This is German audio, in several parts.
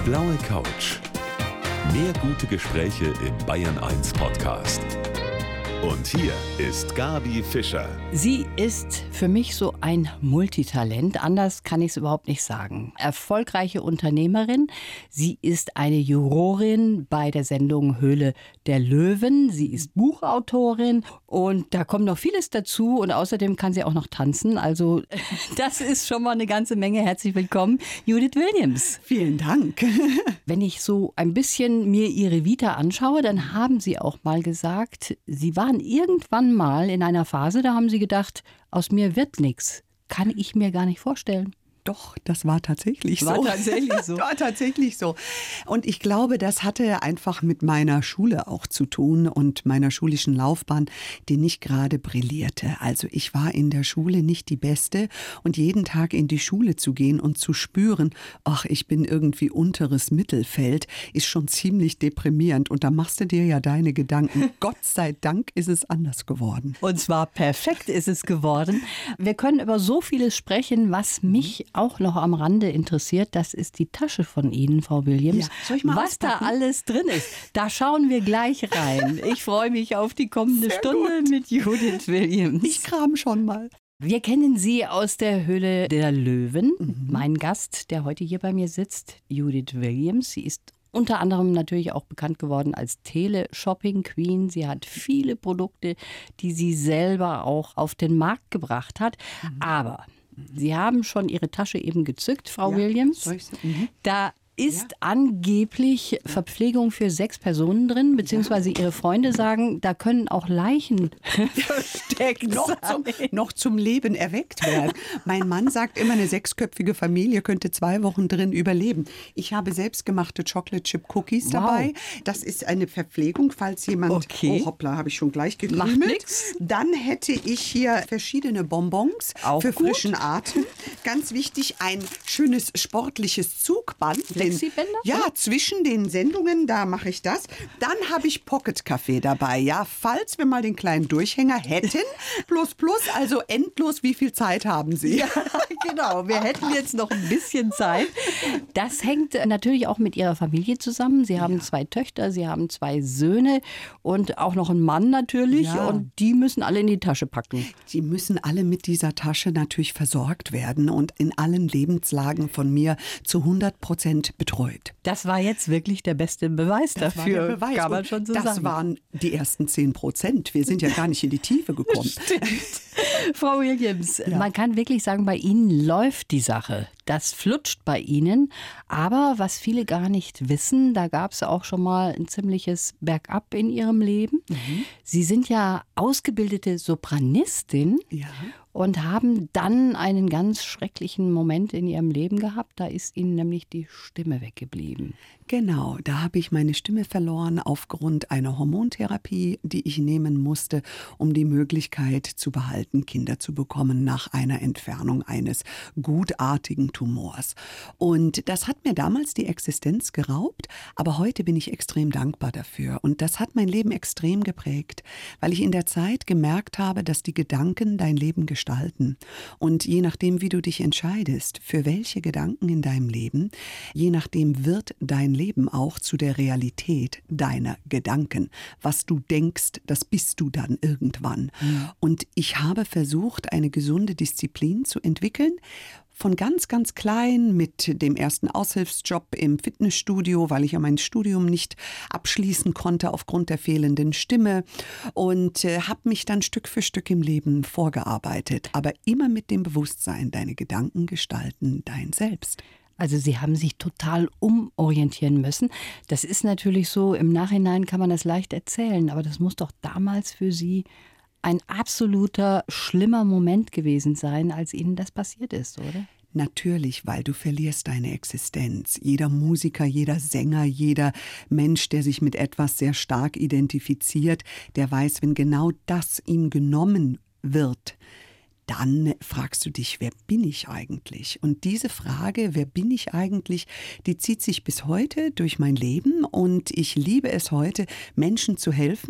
blaue Couch. Mehr gute Gespräche im Bayern 1 Podcast. Und hier ist Gabi Fischer. Sie ist für mich so ein Multitalent, anders kann ich es überhaupt nicht sagen. Erfolgreiche Unternehmerin, sie ist eine Jurorin bei der Sendung Höhle der Löwen, sie ist Buchautorin und da kommt noch vieles dazu und außerdem kann sie auch noch tanzen, also das ist schon mal eine ganze Menge. Herzlich willkommen, Judith Williams. Vielen Dank. Wenn ich so ein bisschen mir ihre Vita anschaue, dann haben Sie auch mal gesagt, Sie waren irgendwann mal in einer Phase, da haben Sie gedacht, aus mir wird nichts. Kann ich mir gar nicht vorstellen. Doch, das war tatsächlich so. War tatsächlich so. Und ich glaube, das hatte einfach mit meiner Schule auch zu tun und meiner schulischen Laufbahn, die nicht gerade brillierte. Also ich war in der Schule nicht die Beste und jeden Tag in die Schule zu gehen und zu spüren, ach, ich bin irgendwie unteres Mittelfeld, ist schon ziemlich deprimierend. Und da machst du dir ja deine Gedanken. Gott sei Dank ist es anders geworden. Und zwar perfekt ist es geworden. Wir können über so vieles sprechen, was mich auch noch am Rande interessiert, das ist die Tasche von Ihnen, Frau Williams. Ja, soll ich mal was auspacken? da alles drin ist, da schauen wir gleich rein. Ich freue mich auf die kommende Sehr Stunde gut. mit Judith Williams. Ich kram schon mal. Wir kennen Sie aus der Höhle der Löwen. Mein Gast, der heute hier bei mir sitzt, Judith Williams. Sie ist unter anderem natürlich auch bekannt geworden als Tele-Shopping-Queen. Sie hat viele Produkte, die sie selber auch auf den Markt gebracht hat. Aber Sie haben schon Ihre Tasche eben gezückt, Frau Williams. Soll ich so? Da ist angeblich Verpflegung für 6 Personen drin, beziehungsweise Ihre Freunde sagen, da können auch Leichen versteckt sein. Noch zum Leben erweckt werden. Mein Mann sagt immer, eine 6-köpfige Familie könnte 2 Wochen drin überleben. Ich habe selbstgemachte Chocolate Chip Cookies dabei. Das ist eine Verpflegung, falls jemand... Okay. Oh hoppla, habe ich schon gleich Macht gekrümelt. nix. Dann hätte ich hier verschiedene Bonbons Auch für gut. frischen Atem. Ganz wichtig, ein schönes sportliches Zugband. Flexibänder? Ja, zwischen den Sendungen, da mache ich das. Dann habe ich Pocket-Kaffee dabei, ja, falls wir mal den kleinen Durchhänger hätten. Plus, also endlos, wie viel Zeit haben Sie? Ja, genau. Wir hätten jetzt noch ein bisschen Zeit. Das hängt natürlich auch mit Ihrer Familie zusammen. Sie haben 2 Töchter, Sie haben 2 Söhne und auch noch einen Mann natürlich. Ja. Und die müssen alle in die Tasche packen. Die müssen alle mit dieser Tasche natürlich versorgt werden und in allen Lebenslagen von mir zu 100% betreut. Das war jetzt wirklich der beste Beweis Das dafür, war der Beweis. kann man Und schon so das sagen. waren die ersten 10%. Wir sind ja gar nicht in die Tiefe gekommen. Frau Williams, man kann wirklich sagen, bei Ihnen läuft die Sache. Das flutscht bei Ihnen. Aber was viele gar nicht wissen, da gab es auch schon mal ein ziemliches Bergab in Ihrem Leben. Sie sind ja ausgebildete Sopranistin. Ja. Und haben dann einen ganz schrecklichen Moment in Ihrem Leben gehabt. Da ist Ihnen nämlich die Stimme weggeblieben. Genau, da habe ich meine Stimme verloren aufgrund einer Hormontherapie, die ich nehmen musste, um die Möglichkeit zu behalten, Kinder zu bekommen nach einer Entfernung eines gutartigen Tumors. Und das hat mir damals die Existenz geraubt, aber heute bin ich extrem dankbar dafür. Und das hat mein Leben extrem geprägt, weil ich in der Zeit gemerkt habe, dass die Gedanken dein Leben gestalten. Und je nachdem, wie du dich entscheidest, für welche Gedanken in deinem Leben, je nachdem wird dein Leben auch zu der Realität deiner Gedanken. Was du denkst, das bist du dann irgendwann. Und ich habe versucht, eine gesunde Disziplin zu entwickeln, von ganz, ganz klein mit dem ersten Aushilfsjob im Fitnessstudio, weil ich ja mein Studium nicht abschließen konnte aufgrund der fehlenden Stimme und habe mich dann Stück für Stück im Leben vorgearbeitet. Aber immer mit dem Bewusstsein, deine Gedanken gestalten dein Selbst. Also Sie haben sich total umorientieren müssen. Das ist natürlich so, im Nachhinein kann man das leicht erzählen, aber das muss doch damals für Sie ein absoluter schlimmer Moment gewesen sein, als Ihnen das passiert ist, oder? Natürlich, weil du verlierst deine Existenz. Jeder Musiker, jeder Sänger, jeder Mensch, der sich mit etwas sehr stark identifiziert, der weiß, wenn genau das ihm genommen wird, dann fragst du dich, wer bin ich eigentlich? Und diese Frage, wer bin ich eigentlich, die zieht sich bis heute durch mein Leben und ich liebe es heute, Menschen zu helfen,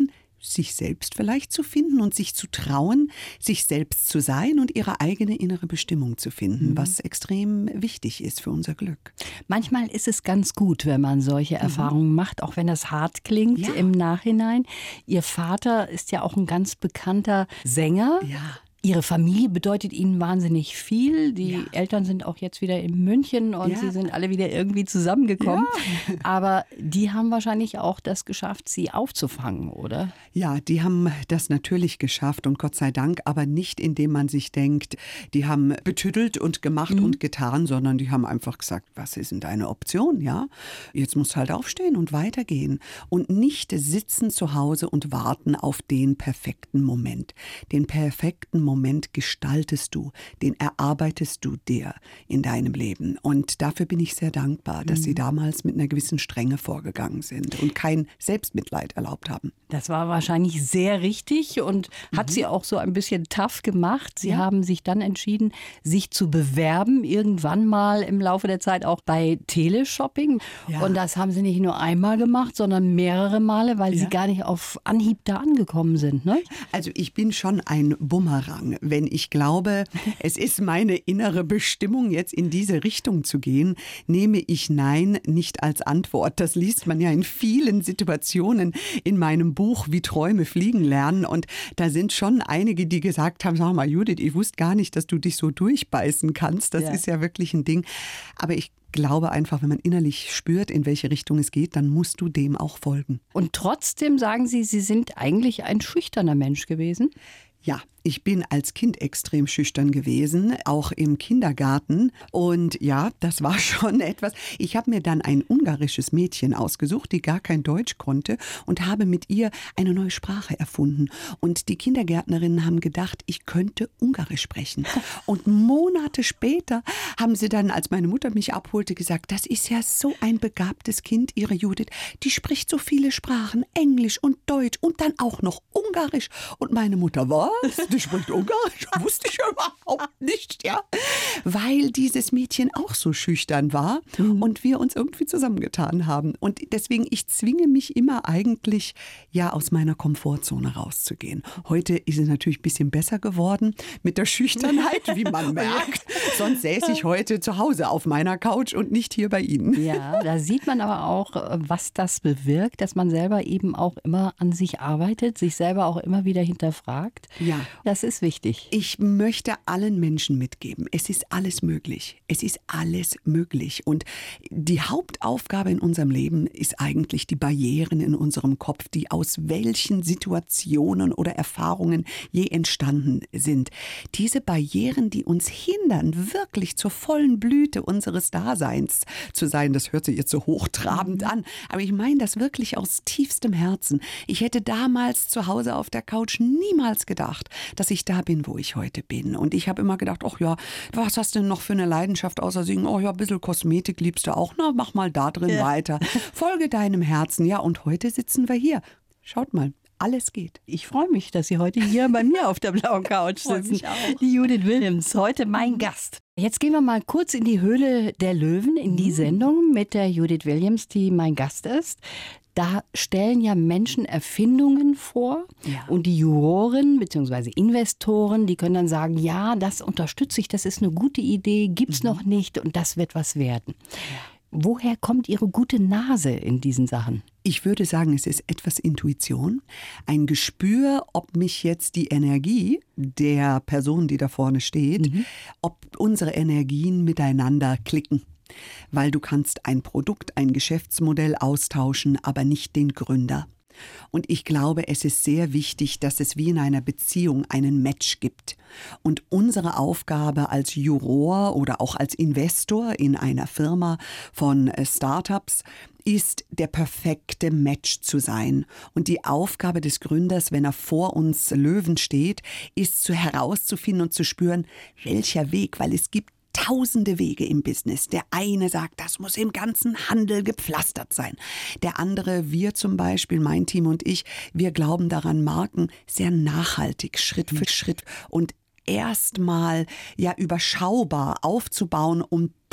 sich selbst vielleicht zu finden und sich zu trauen, sich selbst zu sein und ihre eigene innere Bestimmung zu finden, was extrem wichtig ist für unser Glück. Manchmal ist es ganz gut, wenn man solche Erfahrungen macht, auch wenn das hart klingt im Nachhinein. Ihr Vater ist ja auch ein ganz bekannter Sänger. Ja. Ihre Familie bedeutet Ihnen wahnsinnig viel. Die Eltern sind auch jetzt wieder in München und Sie sind alle wieder irgendwie zusammengekommen. Ja. Aber die haben wahrscheinlich auch das geschafft, Sie aufzufangen, oder? Ja, die haben das natürlich geschafft und Gott sei Dank, aber nicht indem man sich denkt, die haben betüttelt und gemacht und getan, sondern die haben einfach gesagt, was ist denn deine Option, ja? Jetzt musst du halt aufstehen und weitergehen und nicht sitzen zu Hause und warten auf den perfekten Moment. Den perfekten Moment gestaltest du, den erarbeitest du dir in deinem Leben. Und dafür bin ich sehr dankbar, dass Sie damals mit einer gewissen Strenge vorgegangen sind und kein Selbstmitleid erlaubt haben. Das war wahrscheinlich sehr richtig und hat Sie auch so ein bisschen tough gemacht. Sie haben sich dann entschieden, sich zu bewerben, irgendwann mal im Laufe der Zeit auch bei Teleshopping. Ja. Und das haben Sie nicht nur einmal gemacht, sondern mehrere Male, weil Sie gar nicht auf Anhieb da angekommen sind, ne? Also ich bin schon ein Bumerang. Wenn ich glaube, es ist meine innere Bestimmung, jetzt in diese Richtung zu gehen, nehme ich Nein nicht als Antwort. Das liest man ja in vielen Situationen in meinem Buch Wie Träume fliegen lernen. Und da sind schon einige, die gesagt haben, sag mal Judith, ich wusste gar nicht, dass du dich so durchbeißen kannst. Das ist ja wirklich ein Ding. Aber ich glaube einfach, wenn man innerlich spürt, in welche Richtung es geht, dann musst du dem auch folgen. Und trotzdem sagen Sie, Sie sind eigentlich ein schüchterner Mensch gewesen? Ja, ich bin als Kind extrem schüchtern gewesen, auch im Kindergarten. Und ja, das war schon etwas. Ich habe mir dann ein ungarisches Mädchen ausgesucht, die gar kein Deutsch konnte und habe mit ihr eine neue Sprache erfunden. Und die Kindergärtnerinnen haben gedacht, ich könnte Ungarisch sprechen. Und Monate später haben sie dann, als meine Mutter mich abholte, gesagt, das ist ja so ein begabtes Kind, ihre Judith. Die spricht so viele Sprachen, Englisch und Deutsch und dann auch noch Ungarisch. Und meine Mutter, was? Die spricht Ungarisch? Wusste ich überhaupt nicht, ja. Weil dieses Mädchen auch so schüchtern war und wir uns irgendwie zusammengetan haben. Und deswegen, ich zwinge mich immer eigentlich, ja, aus meiner Komfortzone rauszugehen. Heute ist es natürlich ein bisschen besser geworden mit der Schüchternheit, wie man merkt. Sonst säße ich heute zu Hause auf meiner Couch und nicht hier bei Ihnen. Ja, da sieht man aber auch, was das bewirkt, dass man selber eben auch immer an sich arbeitet, sich selber auch immer wieder hinterfragt. Ja. Das ist wichtig. Ich möchte allen Menschen mitgeben, es ist alles möglich. Es ist alles möglich. Und die Hauptaufgabe in unserem Leben ist eigentlich die Barrieren in unserem Kopf, die aus welchen Situationen oder Erfahrungen je entstanden sind. Diese Barrieren, die uns hindern, wirklich zur vollen Blüte unseres Daseins zu sein. Das hört sich jetzt so hochtrabend an, aber ich meine das wirklich aus tiefstem Herzen. Ich hätte damals zu Hause auf der Couch niemals gedacht, dass ich da bin, wo ich heute bin. Und ich habe immer gedacht, ach ja, was hast du denn noch für eine Leidenschaft außer Singen? Oh ja, ein bisschen Kosmetik liebst du auch. Na, mach mal da drin weiter. Folge deinem Herzen. Ja, und heute sitzen wir hier. Schaut mal. Alles geht. Ich freue mich, dass Sie heute hier bei mir auf der blauen Couch sitzen. Die Judith Williams, heute mein Gast. Jetzt gehen wir mal kurz in die Höhle der Löwen, in die Sendung mit der Judith Williams, die mein Gast ist. Da stellen ja Menschen Erfindungen vor und die Juroren bzw. Investoren, die können dann sagen, ja, das unterstütze ich, das ist eine gute Idee, gibt's noch nicht und das wird was werden. Woher kommt Ihre gute Nase in diesen Sachen? Ich würde sagen, es ist etwas Intuition, ein Gespür, ob mich jetzt die Energie der Person, die da vorne steht, ob unsere Energien miteinander klicken. Weil du kannst ein Produkt, ein Geschäftsmodell austauschen, aber nicht den Gründer. Und ich glaube, es ist sehr wichtig, dass es wie in einer Beziehung einen Match gibt. Und unsere Aufgabe als Juror oder auch als Investor in einer Firma von Startups ist, der perfekte Match zu sein. Und die Aufgabe des Gründers, wenn er vor uns Löwen steht, ist herauszufinden und zu spüren, welcher Weg, weil es gibt tausende Wege im Business. Der eine sagt, das muss im ganzen Handel gepflastert sein. Der andere, wir zum Beispiel, mein Team und ich, wir glauben daran, Marken sehr nachhaltig, Schritt für Schritt und erstmal ja überschaubar aufzubauen, um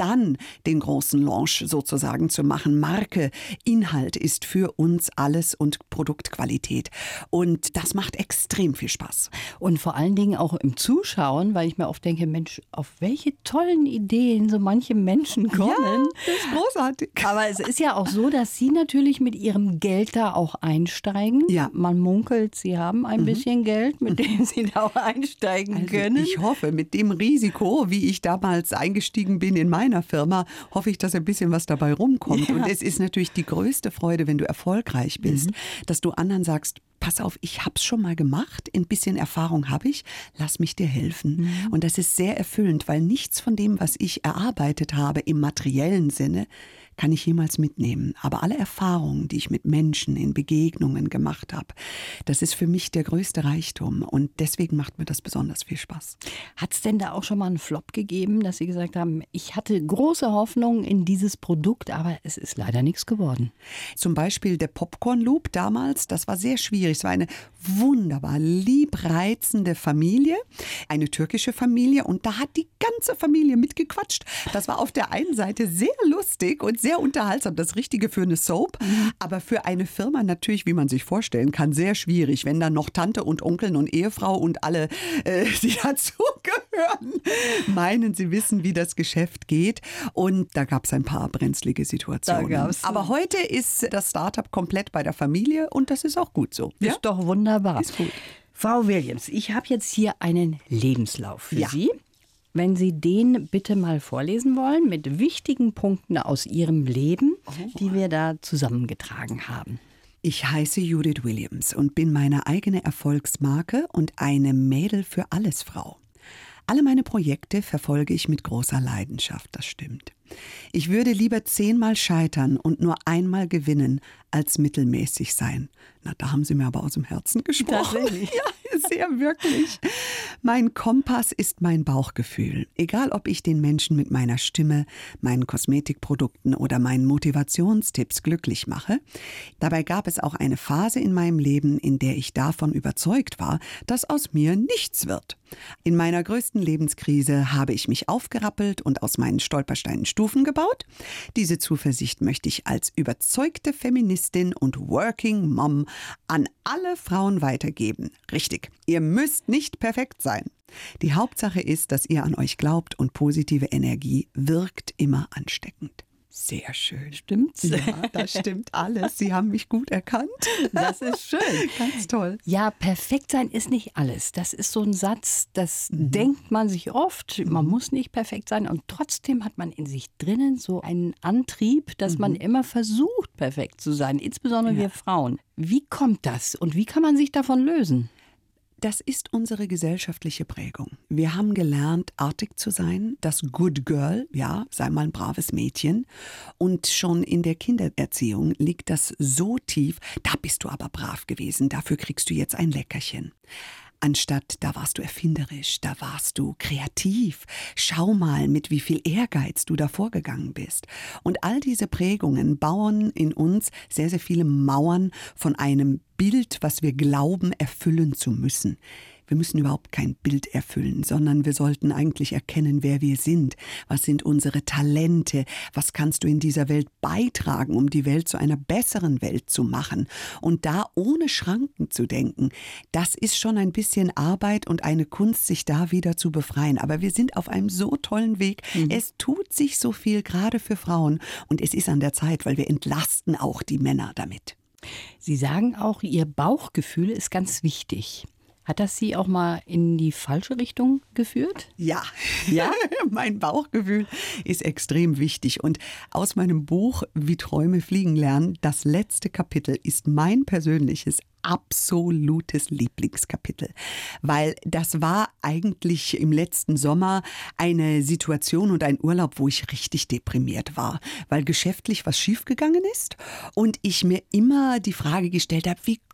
dann den großen Launch sozusagen zu machen. Marke, Inhalt ist für uns alles und Produktqualität. Und das macht extrem viel Spaß. Und vor allen Dingen auch im Zuschauen, weil ich mir oft denke, Mensch, auf welche tollen Ideen so manche Menschen kommen. Ja, das ist großartig. Aber es ist ja auch so, dass Sie natürlich mit Ihrem Geld da auch einsteigen. Ja. Man munkelt, Sie haben ein bisschen Geld, mit dem Sie da auch einsteigen können. Ich hoffe, mit dem Risiko, wie ich damals eingestiegen bin in meiner Firma, hoffe ich, dass ein bisschen was dabei rumkommt. Ja. Und es ist natürlich die größte Freude, wenn du erfolgreich bist, dass du anderen sagst, pass auf, ich habe es schon mal gemacht, ein bisschen Erfahrung habe ich, lass mich dir helfen. Und das ist sehr erfüllend, weil nichts von dem, was ich erarbeitet habe im materiellen Sinne, kann ich jemals mitnehmen. Aber alle Erfahrungen, die ich mit Menschen in Begegnungen gemacht habe, das ist für mich der größte Reichtum. Und deswegen macht mir das besonders viel Spaß. Hat es denn da auch schon mal einen Flop gegeben, dass Sie gesagt haben, ich hatte große Hoffnung in dieses Produkt, aber es ist leider nichts geworden? Zum Beispiel der Popcorn Loop damals, das war sehr schwierig. Es war eine wunderbar liebreizende Familie, eine türkische Familie, und da hat die ganze Familie mitgequatscht. Das war auf der einen Seite sehr lustig und sehr unterhaltsam, das Richtige für eine Soap, aber für eine Firma natürlich, wie man sich vorstellen kann, sehr schwierig, wenn dann noch Tante und Onkel und Ehefrau und alle, die dazugehören, meinen, sie wissen, wie das Geschäft geht, und da gab es ein paar brenzlige Situationen. Aber heute ist das Startup komplett bei der Familie und das ist auch gut so. Ist doch wunderbar. Ist gut. Frau Williams, ich habe jetzt hier einen Lebenslauf für Ja. Sie. Wenn Sie den bitte mal vorlesen wollen, mit wichtigen Punkten aus Ihrem Leben, die wir da zusammengetragen haben. Ich heiße Judith Williams und bin meine eigene Erfolgsmarke und eine Mädel für alles Frau. Alle meine Projekte verfolge ich mit großer Leidenschaft, das stimmt. Ich würde lieber 10-mal scheitern und nur einmal gewinnen, als mittelmäßig sein. Na, da haben Sie mir aber aus dem Herzen gesprochen. Tatsächlich. Ja, sehr wirklich. Mein Kompass ist mein Bauchgefühl. Egal, ob ich den Menschen mit meiner Stimme, meinen Kosmetikprodukten oder meinen Motivationstipps glücklich mache. Dabei gab es auch eine Phase in meinem Leben, in der ich davon überzeugt war, dass aus mir nichts wird. In meiner größten Lebenskrise habe ich mich aufgerappelt und aus meinen Stolpersteinen Stufen gebaut. Diese Zuversicht möchte ich als überzeugte Feministin und Working Mom an alle Frauen weitergeben. Richtig, ihr müsst nicht perfekt sein. Die Hauptsache ist, dass ihr an euch glaubt, und positive Energie wirkt immer ansteckend. Sehr schön. Stimmt's? Ja, das stimmt alles. Sie haben mich gut erkannt. Das ist schön. Ganz toll. Ja, perfekt sein ist nicht alles. Das ist so ein Satz, das denkt man sich oft. Man muss nicht perfekt sein, und trotzdem hat man in sich drinnen so einen Antrieb, dass man immer versucht, perfekt zu sein, insbesondere wir Frauen. Wie kommt das und wie kann man sich davon lösen? Das ist unsere gesellschaftliche Prägung. Wir haben gelernt, artig zu sein, das Good Girl, ja, sei mal ein braves Mädchen. Und schon in der Kindererziehung liegt das so tief, da bist du aber brav gewesen, dafür kriegst du jetzt ein Leckerchen. Anstatt, da warst du erfinderisch, da warst du kreativ. Schau mal, mit wie viel Ehrgeiz du da vorgegangen bist. Und all diese Prägungen bauen in uns sehr, sehr viele Mauern von einem Bild, was wir glauben, erfüllen zu müssen. Wir müssen überhaupt kein Bild erfüllen, sondern wir sollten eigentlich erkennen, wer wir sind. Was sind unsere Talente? Was kannst du in dieser Welt beitragen, um die Welt zu einer besseren Welt zu machen? Und da ohne Schranken zu denken, das ist schon ein bisschen Arbeit und eine Kunst, sich da wieder zu befreien. Aber wir sind auf einem so tollen Weg. Es tut sich so viel, gerade für Frauen. Und es ist an der Zeit, weil wir entlasten auch die Männer damit. Sie sagen auch, Ihr Bauchgefühl ist ganz wichtig. Hat das Sie auch mal in die falsche Richtung geführt? Ja, ja? Mein Bauchgefühl ist extrem wichtig. Und aus meinem Buch Wie Träume fliegen lernen, das letzte Kapitel ist mein persönliches absolutes Lieblingskapitel, weil das war eigentlich im letzten Sommer eine Situation und ein Urlaub, wo ich richtig deprimiert war, weil geschäftlich was schiefgegangen ist und ich mir immer die Frage gestellt habe, wie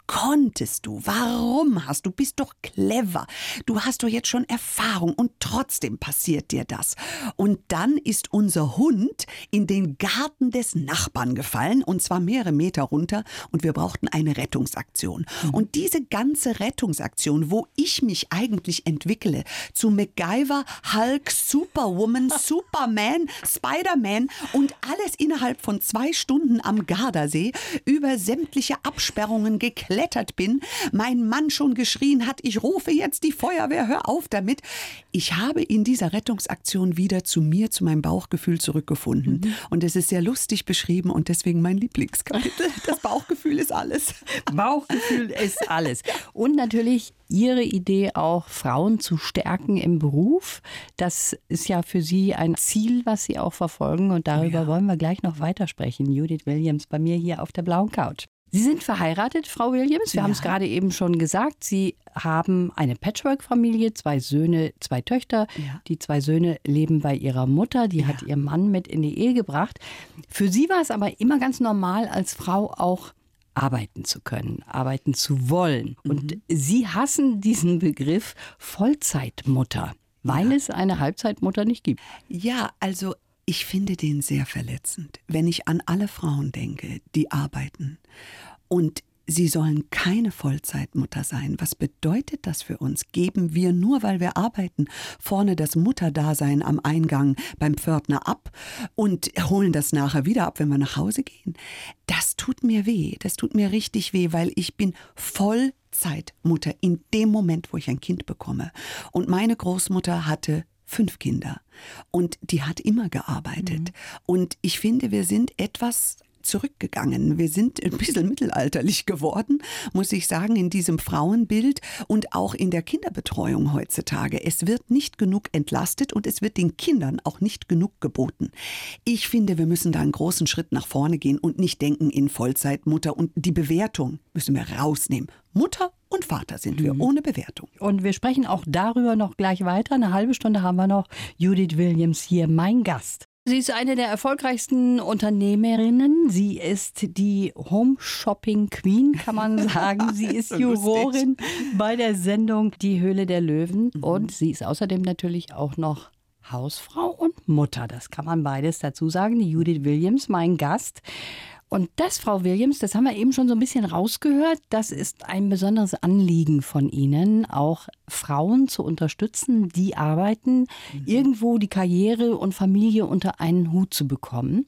konntest du? Warum hast du? Bist doch clever. Du hast doch jetzt schon Erfahrung und trotzdem passiert dir das. Und dann ist unser Hund in den Garten des Nachbarn gefallen und zwar mehrere Meter runter und wir brauchten eine Rettungsaktion. Und diese ganze Rettungsaktion, wo ich mich eigentlich entwickle zu MacGyver, Hulk, Superwoman, Superman, Spider-Man und alles innerhalb von 2 Stunden am Gardasee über sämtliche Absperrungen geklettert bin, mein Mann schon geschrien hat, ich rufe jetzt die Feuerwehr, hör auf damit. Ich habe in dieser Rettungsaktion wieder zu mir, zu meinem Bauchgefühl zurückgefunden. Und es ist sehr lustig beschrieben und deswegen mein Lieblingskapitel. Das Bauchgefühl ist alles. Bauchgefühl ist alles. Und natürlich Ihre Idee auch, Frauen zu stärken im Beruf. Das ist ja für Sie ein Ziel, was Sie auch verfolgen. Und darüber wollen wir gleich noch weitersprechen. Judith Williams bei mir hier auf der blauen Couch. Sie sind verheiratet, Frau Williams. Wir haben es gerade eben schon gesagt. Sie haben eine Patchwork-Familie, 2 Söhne, 2 Töchter. Ja. Die 2 Söhne leben bei ihrer Mutter. Die hat ihr Mann mit in die Ehe gebracht. Für Sie war es aber immer ganz normal, als Frau auch arbeiten zu können, arbeiten zu wollen. Und Sie hassen diesen Begriff Vollzeitmutter, weil es eine Halbzeitmutter nicht gibt. Ja, also ich finde den sehr verletzend, wenn ich an alle Frauen denke, die arbeiten und sie sollen keine Vollzeitmutter sein. Was bedeutet das für uns? Geben wir nur, weil wir arbeiten, vorne das Mutterdasein am Eingang beim Pförtner ab und holen das nachher wieder ab, wenn wir nach Hause gehen? Das tut mir weh. Das tut mir richtig weh, weil ich bin Vollzeitmutter in dem Moment, wo ich ein Kind bekomme. Und meine Großmutter hatte 5 Kinder und die hat immer gearbeitet. Und ich finde, wir sind etwas zurückgegangen. Wir sind ein bisschen mittelalterlich geworden, muss ich sagen, in diesem Frauenbild und auch in der Kinderbetreuung heutzutage. Es wird nicht genug entlastet und es wird den Kindern auch nicht genug geboten. Ich finde, wir müssen da einen großen Schritt nach vorne gehen und nicht denken in Vollzeitmutter und die Bewertung müssen wir rausnehmen. Mutter und Vater sind wir, ohne Bewertung. Und wir sprechen auch darüber noch gleich weiter. Eine halbe Stunde haben wir noch. Judith Williams hier, mein Gast. Sie ist eine der erfolgreichsten Unternehmerinnen. Sie ist die Home Shopping Queen, kann man sagen. Sie ist Jurorin bei der Sendung Die Höhle der Löwen. Und sie ist außerdem natürlich auch noch Hausfrau und Mutter. Das kann man beides dazu sagen. Die Judith Williams, mein Gast. Und das, Frau Williams, das haben wir eben schon so ein bisschen rausgehört, das ist ein besonderes Anliegen von Ihnen, auch Frauen zu unterstützen, die arbeiten, irgendwo die Karriere und Familie unter einen Hut zu bekommen.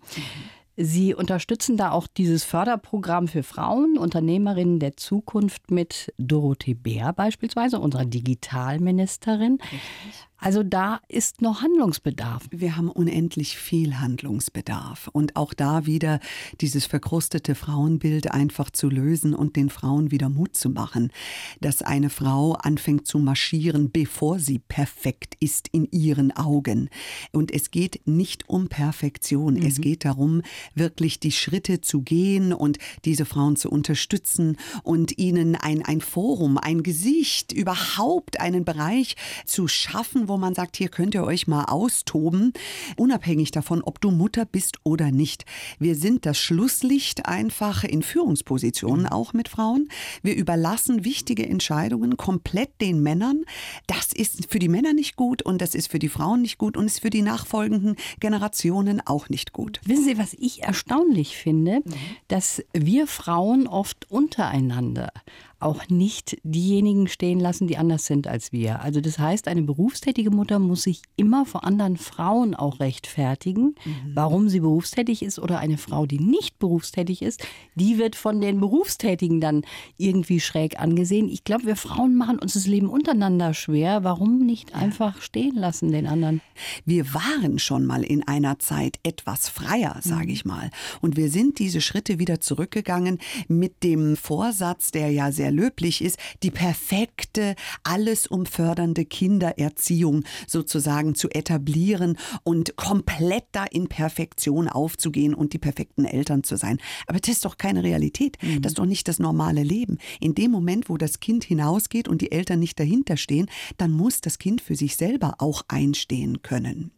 Sie unterstützen da auch dieses Förderprogramm für Frauen, Unternehmerinnen der Zukunft mit Dorothee Bär beispielsweise, unserer Digitalministerin. Richtig. Also da ist noch Handlungsbedarf. Wir haben unendlich viel Handlungsbedarf. Und auch da wieder dieses verkrustete Frauenbild einfach zu lösen und den Frauen wieder Mut zu machen. Dass eine Frau anfängt zu marschieren, bevor sie perfekt ist in ihren Augen. Und es geht nicht um Perfektion. Es geht darum, wirklich die Schritte zu gehen und diese Frauen zu unterstützen und ihnen ein Forum, ein Gesicht, überhaupt einen Bereich zu schaffen, wo man sagt, hier könnt ihr euch mal austoben, unabhängig davon, ob du Mutter bist oder nicht. Wir sind das Schlusslicht einfach in Führungspositionen, auch mit Frauen. Wir überlassen wichtige Entscheidungen komplett den Männern. Das ist für die Männer nicht gut und das ist für die Frauen nicht gut und ist für die nachfolgenden Generationen auch nicht gut. Wissen Sie, was ich erstaunlich finde? Dass wir Frauen oft untereinander auch nicht diejenigen stehen lassen, die anders sind als wir. Also das heißt, eine berufstätige Mutter muss sich immer vor anderen Frauen auch rechtfertigen, warum sie berufstätig ist, oder eine Frau, die nicht berufstätig ist, die wird von den Berufstätigen dann irgendwie schräg angesehen. Ich glaube, wir Frauen machen uns das Leben untereinander schwer. Warum nicht einfach stehen lassen den anderen? Wir waren schon mal in einer Zeit etwas freier, sage ich mal. Und wir sind diese Schritte wieder zurückgegangen mit dem Vorsatz, der ja sehr löblich ist, die perfekte, alles umfördernde Kindererziehung sozusagen zu etablieren und komplett da in Perfektion aufzugehen und die perfekten Eltern zu sein. Aber das ist doch keine Realität. Das ist doch nicht das normale Leben. In dem Moment, wo das Kind hinausgeht und die Eltern nicht dahinter stehen, dann muss das Kind für sich selber auch einstehen können.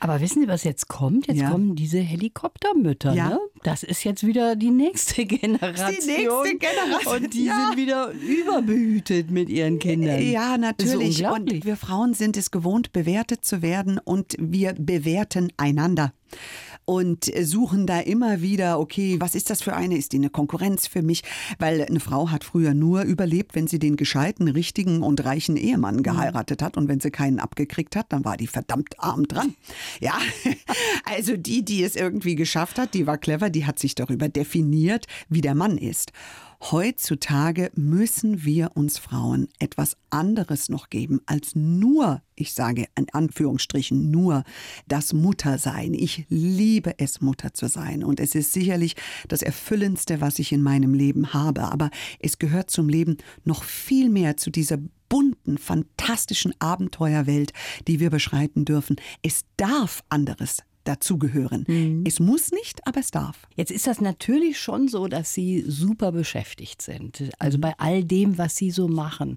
Aber wissen Sie, was jetzt kommt? Jetzt kommen diese Helikoptermütter. Ja. Ne? Das ist jetzt wieder die nächste Generation. Und die sind wieder überbehütet mit ihren Kindern. Ja, natürlich. So und wir Frauen sind es gewohnt, bewertet zu werden und wir bewerten einander. Und suchen da immer wieder, okay, was ist das für eine? Ist die eine Konkurrenz für mich? Weil eine Frau hat früher nur überlebt, wenn sie den gescheiten, richtigen und reichen Ehemann geheiratet hat. Und wenn sie keinen abgekriegt hat, dann war die verdammt arm dran. Ja, also die es irgendwie geschafft hat, die war clever, die hat sich darüber definiert, wie der Mann ist. Heutzutage müssen wir uns Frauen etwas anderes noch geben als nur, ich sage in Anführungsstrichen nur, das Muttersein. Ich liebe es, Mutter zu sein und es ist sicherlich das Erfüllendste, was ich in meinem Leben habe. Aber es gehört zum Leben noch viel mehr, zu dieser bunten, fantastischen Abenteuerwelt, die wir beschreiten dürfen. Es darf anderes dazugehören. Es muss nicht, aber es darf. Jetzt ist das natürlich schon so, dass Sie super beschäftigt sind. Also bei all dem, was Sie so machen.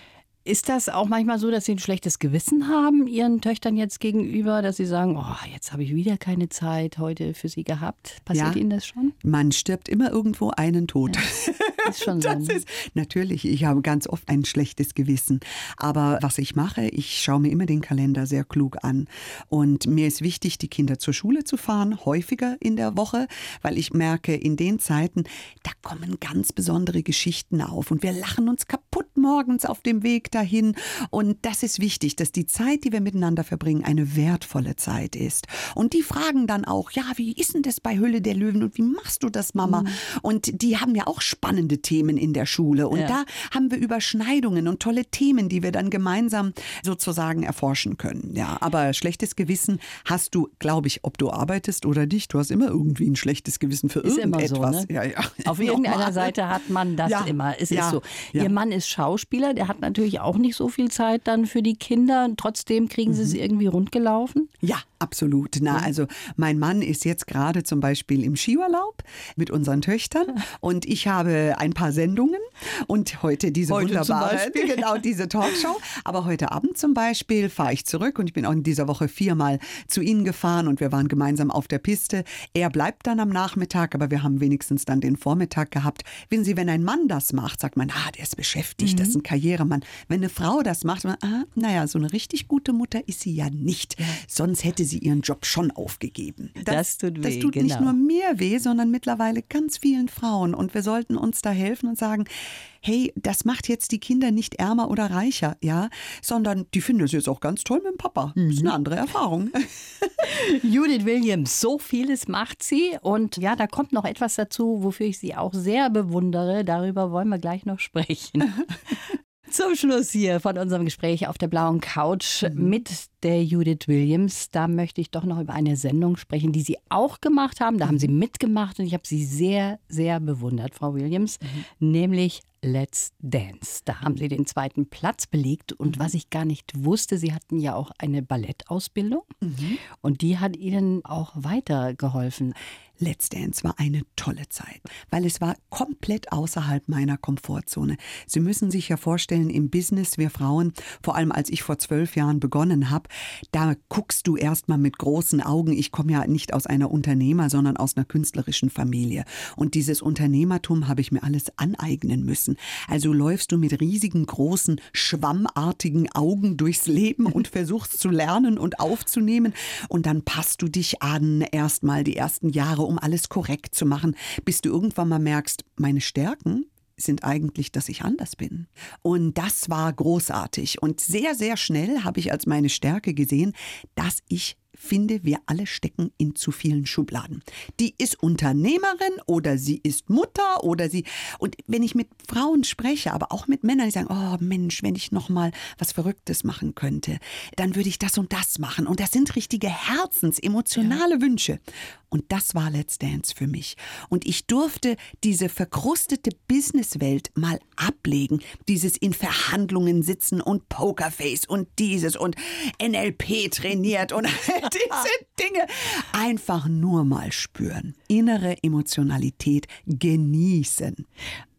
Ist das auch manchmal so, dass Sie ein schlechtes Gewissen haben, Ihren Töchtern jetzt gegenüber, dass Sie sagen, oh, jetzt habe ich wieder keine Zeit heute für Sie gehabt? Passiert Ihnen das schon? Man stirbt immer irgendwo einen Tod. Ja, ist schon so. Natürlich, ich habe ganz oft ein schlechtes Gewissen. Aber was ich mache, ich schaue mir immer den Kalender sehr klug an. Und mir ist wichtig, die Kinder zur Schule zu fahren, häufiger in der Woche, weil ich merke, in den Zeiten, da kommen ganz besondere Geschichten auf. Und wir lachen uns kaputt morgens auf dem Weg dahin. Und das ist wichtig, dass die Zeit, die wir miteinander verbringen, eine wertvolle Zeit ist. Und die fragen dann auch, ja, wie ist denn das bei Höhle der Löwen und wie machst du das, Mama? Und die haben ja auch spannende Themen in der Schule. Und da haben wir Überschneidungen und tolle Themen, die wir dann gemeinsam sozusagen erforschen können. Ja, aber schlechtes Gewissen hast du, glaube ich, ob du arbeitest oder nicht. Du hast immer irgendwie ein schlechtes Gewissen für irgendetwas. Immer so, ne? Ja. Auf irgendeiner Seite hat man das immer. Es ist so. Ihr Mann ist Schauspieler, der hat natürlich auch nicht so viel Zeit dann für die Kinder. Trotzdem kriegen sie es irgendwie rundgelaufen? Ja, absolut. Also mein Mann ist jetzt gerade zum Beispiel im Skiurlaub mit unseren Töchtern und ich habe ein paar Sendungen und heute diese wunderbare, genau diese Talkshow. Aber heute Abend zum Beispiel fahre ich zurück und ich bin auch in dieser Woche 4-mal zu ihnen gefahren und wir waren gemeinsam auf der Piste. Er bleibt dann am Nachmittag, aber wir haben wenigstens dann den Vormittag gehabt. Wissen Sie, wenn ein Mann das macht, sagt man, der ist beschäftigt, das ist ein Karrieremann. Wenn eine Frau das macht, so eine richtig gute Mutter ist sie ja nicht. Sonst hätte sie ihren Job schon aufgegeben. Das tut weh, das tut nicht nur mir weh, sondern mittlerweile ganz vielen Frauen. Und wir sollten uns da helfen und sagen, hey, das macht jetzt die Kinder nicht ärmer oder reicher, sondern die finden es jetzt auch ganz toll mit dem Papa. Das ist eine andere Erfahrung. Judith Williams, so vieles macht sie. Und ja, da kommt noch etwas dazu, wofür ich sie auch sehr bewundere. Darüber wollen wir gleich noch sprechen. Zum Schluss hier von unserem Gespräch auf der blauen Couch mit der Judith Williams. Da möchte ich doch noch über eine Sendung sprechen, die Sie auch gemacht haben. Da haben Sie mitgemacht und ich habe Sie sehr, sehr bewundert, Frau Williams, nämlich Let's Dance. Da haben Sie den 2. Platz belegt und was ich gar nicht wusste, Sie hatten ja auch eine Ballettausbildung und die hat Ihnen auch weitergeholfen. Let's Dance war eine tolle Zeit, weil es war komplett außerhalb meiner Komfortzone. Sie müssen sich ja vorstellen, im Business, wir Frauen, vor allem als ich vor 12 Jahren begonnen habe, da guckst du erstmal mit großen Augen. Ich komme ja nicht aus einer sondern aus einer künstlerischen Familie. Und dieses Unternehmertum habe ich mir alles aneignen müssen. Also läufst du mit riesigen, großen, schwammartigen Augen durchs Leben und versuchst zu lernen und aufzunehmen. Und dann passt du dich an, erstmal die ersten Jahre, um alles korrekt zu machen, bis du irgendwann mal merkst, meine Stärken sind eigentlich, dass ich anders bin. Und das war großartig. Und sehr, sehr schnell habe ich als meine Stärke gesehen, dass ich finde, wir alle stecken in zu vielen Schubladen. Die ist Unternehmerin oder sie ist Mutter oder sie... Und wenn ich mit Frauen spreche, aber auch mit Männern, die sagen, oh Mensch, wenn ich noch mal was Verrücktes machen könnte, dann würde ich das und das machen. Und das sind richtige emotionale Wünsche. Und das war Let's Dance für mich. Und ich durfte diese verkrustete Businesswelt mal ablegen. Dieses in Verhandlungen sitzen und Pokerface und dieses und NLP trainiert und diese Dinge. Einfach nur mal spüren. Innere Emotionalität genießen.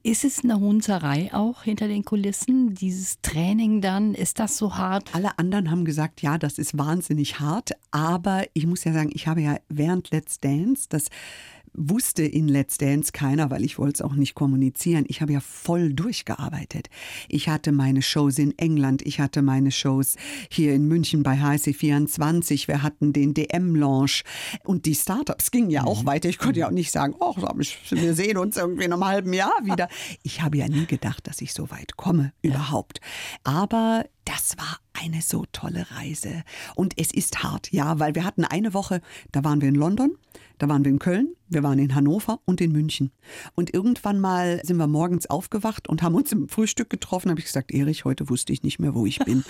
Ist es eine Hunzerei auch hinter den Kulissen, dieses Training dann? Ist das so hart? Alle anderen haben gesagt, ja, das ist wahnsinnig hart. Aber ich muss ja sagen, ich habe ja während Let's Dance, das wusste in Let's Dance keiner, weil ich wollte es auch nicht kommunizieren. Ich habe ja voll durchgearbeitet. Ich hatte meine Shows in England, ich hatte meine Shows hier in München bei HSC24, wir hatten den DM-Launch und die Startups gingen ja auch weiter. Ich konnte ja auch nicht sagen, oh, wir sehen uns irgendwie in einem halben Jahr wieder. Ich habe ja nie gedacht, dass ich so weit komme, überhaupt. Aber das war eine so tolle Reise. Und es ist hart, ja, weil wir hatten eine Woche, da waren wir in London, da waren wir in Köln, wir waren in Hannover und in München. Und irgendwann mal sind wir morgens aufgewacht und haben uns im Frühstück getroffen. Da habe ich gesagt, Erich, heute wusste ich nicht mehr, wo ich bin.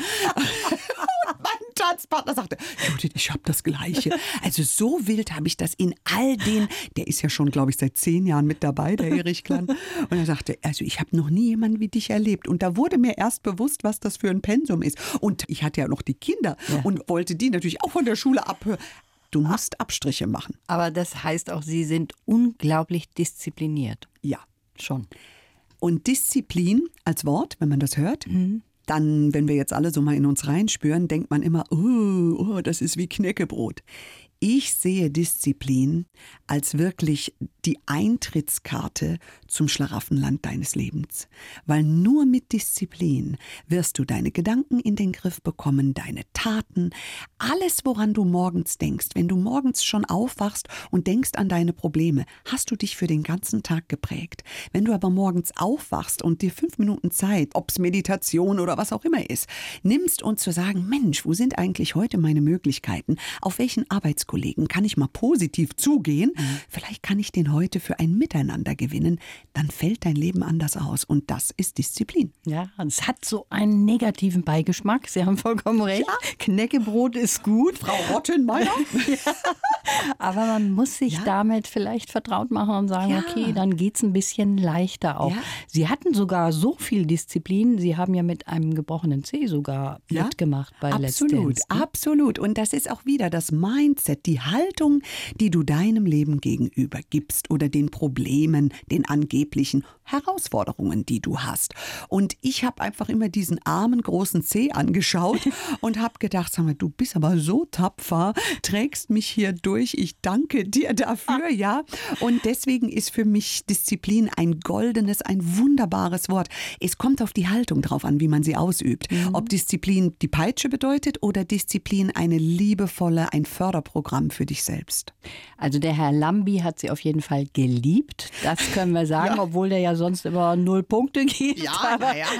Mein Tanzpartner sagte, Judith, ich habe das Gleiche. Also so wild habe ich das in all den, der ist ja schon, glaube ich, seit 10 Jahren mit dabei, der Erich Klann. Und er sagte, also ich habe noch nie jemanden wie dich erlebt. Und da wurde mir erst bewusst, was das für ein Pensum ist. Und ich hatte ja noch die Kinder und wollte die natürlich auch von der Schule abhören. Du musst Abstriche machen. Aber das heißt auch, Sie sind unglaublich diszipliniert. Ja. Schon. Und Disziplin als Wort, wenn man das hört, dann, wenn wir jetzt alle so mal in uns reinspüren, denkt man immer, oh, das ist wie Knäckebrot. Ich sehe Disziplin als wirklich die Eintrittskarte zum Schlaraffenland deines Lebens. Weil nur mit Disziplin wirst du deine Gedanken in den Griff bekommen, deine Taten, alles, woran du morgens denkst. Wenn du morgens schon aufwachst und denkst an deine Probleme, hast du dich für den ganzen Tag geprägt. Wenn du aber morgens aufwachst und dir 5 Minuten Zeit, ob es Meditation oder was auch immer ist, nimmst und zu sagen, Mensch, wo sind eigentlich heute meine Möglichkeiten? Auf welchen Arbeitskollegen kann ich mal positiv zugehen? Vielleicht kann ich den heute für ein Miteinander gewinnen. Dann fällt dein Leben anders aus. Und das ist Disziplin. Ja, es hat so einen negativen Beigeschmack. Sie haben vollkommen recht. Ja. Knäckebrot ist gut. Frau Rottenmeier. Ja. Aber man muss sich damit vielleicht vertraut machen und sagen, okay, dann geht es ein bisschen leichter auch. Ja. Sie hatten sogar so viel Disziplin. Sie haben ja mit einem gebrochenen Zeh sogar mitgemacht bei Let's Dance. Absolut. Und das ist auch wieder das Mindset, die Haltung, die du deinem Leben gegenüber gibst oder den Problemen, den angeblichen Herausforderungen, die du hast. Und ich habe einfach immer diesen armen großen Zeh angeschaut und habe gedacht, sag mal, du bist aber so tapfer, trägst mich hier durch, ich danke dir dafür, ja. Und deswegen ist für mich Disziplin ein goldenes, ein wunderbares Wort. Es kommt auf die Haltung drauf an, wie man sie ausübt. Ob Disziplin die Peitsche bedeutet oder Disziplin eine liebevolle, ein Förderprogramm für dich selbst. Also der Herr Lambi hat sie auf jeden Fall geliebt, das können wir sagen, obwohl der ja sonst immer 0 Punkte gibt. Ja,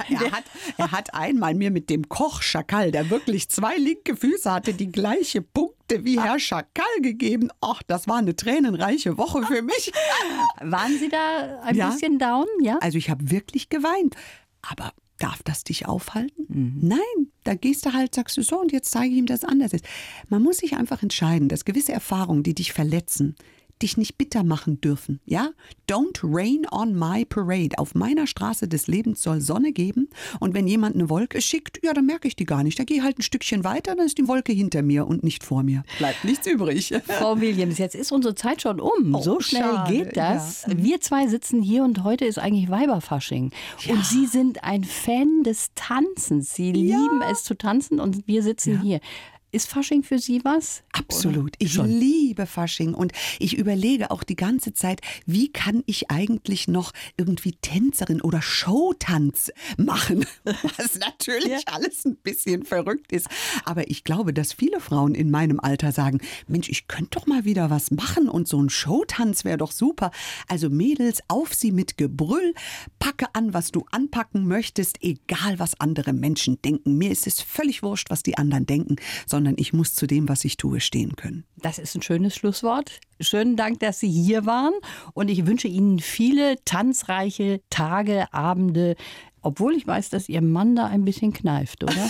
er hat einmal mir mit dem Koch Schakal, der wirklich 2 linke Füße hatte, die gleiche Punkte wie Herr Schakal gegeben. Ach, das war eine tränenreiche Woche für mich. Waren Sie da ein bisschen down? Ja? Also ich habe wirklich geweint. Aber darf das dich aufhalten? Nein, da gehst du halt, sagst du so und jetzt zeige ich ihm, dass es anders ist. Man muss sich einfach entscheiden, dass gewisse Erfahrungen, die dich verletzen, dich nicht bitter machen dürfen, ja? Don't rain on my parade. Auf meiner Straße des Lebens soll Sonne geben und wenn jemand eine Wolke schickt, ja, dann merke ich die gar nicht. Da gehe ich halt ein Stückchen weiter, dann ist die Wolke hinter mir und nicht vor mir. Bleibt nichts übrig. Frau Williams, jetzt ist unsere Zeit schon um. So schnell schade, geht das. Ja. Wir 2 sitzen hier und heute ist eigentlich Weiberfasching. Ja. Und Sie sind ein Fan des Tanzens. Sie lieben es zu tanzen und wir sitzen hier. Ist Fasching für Sie was? Absolut. Ich liebe Fasching und ich überlege auch die ganze Zeit, wie kann ich eigentlich noch irgendwie Tänzerin oder Showtanz machen, was natürlich alles ein bisschen verrückt ist. Aber ich glaube, dass viele Frauen in meinem Alter sagen, Mensch, ich könnte doch mal wieder was machen und so ein Showtanz wäre doch super. Also Mädels, auf sie mit Gebrüll, packe an, was du anpacken möchtest, egal was andere Menschen denken. Mir ist es völlig wurscht, was die anderen denken, sondern ich muss zu dem, was ich tue, stehen können. Das ist ein schönes Schlusswort. Schönen Dank, dass Sie hier waren und ich wünsche Ihnen viele tanzreiche Tage, Abende, obwohl ich weiß, dass Ihr Mann da ein bisschen kneift, oder?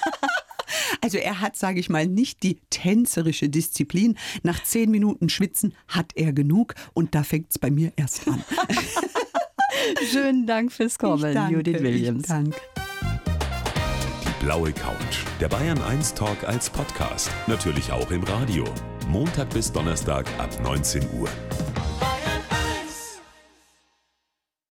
Also er hat, sage ich mal, nicht die tänzerische Disziplin. Nach 10 Minuten Schwitzen hat er genug und da fängt es bei mir erst an. Schönen Dank fürs Kommen, Judith Williams. Danke. Blaue Couch, der Bayern 1 Talk als Podcast, natürlich auch im Radio. Montag bis Donnerstag ab 19 Uhr.